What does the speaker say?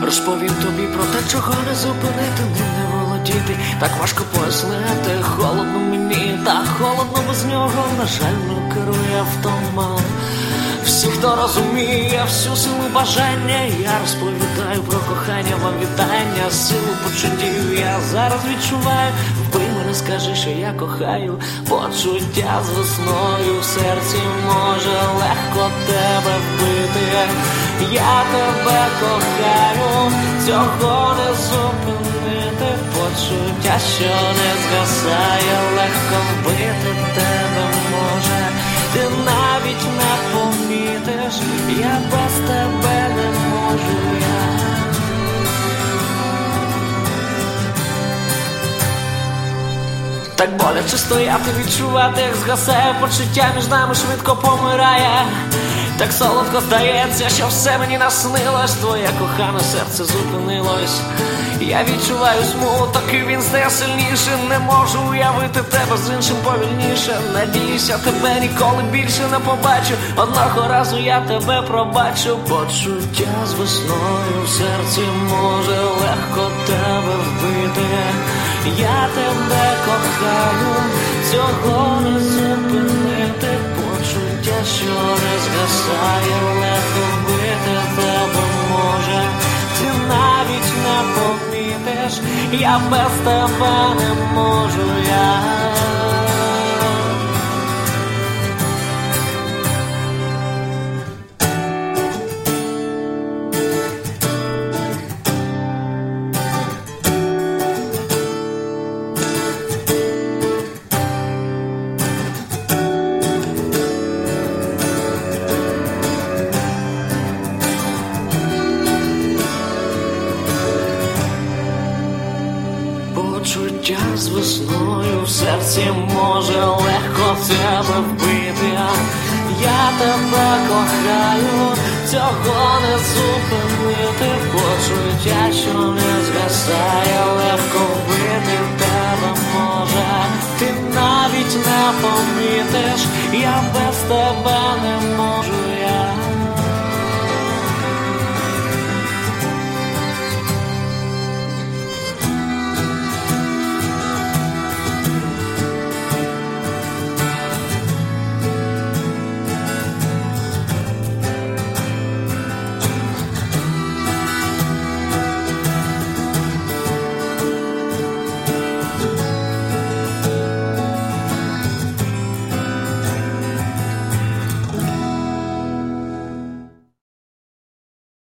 Розповім тобі про те, чого не зупинити, не володіти. Так важко пояснити, холодно мені, так холодно без нього. На жаль, не керує автомат. Всі, хто розуміє всю силу бажання, я розповідаю про кохання, вам вітання, силу почуттів я зараз відчуваю. Вбий мене, скажи, що я кохаю. Почуття з весною в серці може легко тебе вбити. Я тебе кохаю, цього не зупинити. Почуття, що не згасає, легко вбити тебе може. Ти навіть не помітиш, я без тебе не можу я. Так боляче стояти, відчувати, як згасає почуття, між нами швидко помирає. Так солодко здається, що все мені наснилось, твоє кохане серце зупинилось. Я відчуваю смуток, і він стає сильніше. Не можу уявити тебе з іншим повільніше. Надіюся, тебе ніколи більше не побачу. Одного разу я тебе пробачу. Почуття з весною в серці може легко тебе вбити. Я тебе кохаю, цього не зупинити. Почуття, що не згасає, легко вбити тебе може. Ти навіть не помітиш, я без тебе не можу я. Почуття з весною в серці може легко тебе вбити. Я тебе кохаю, цього не зупинити.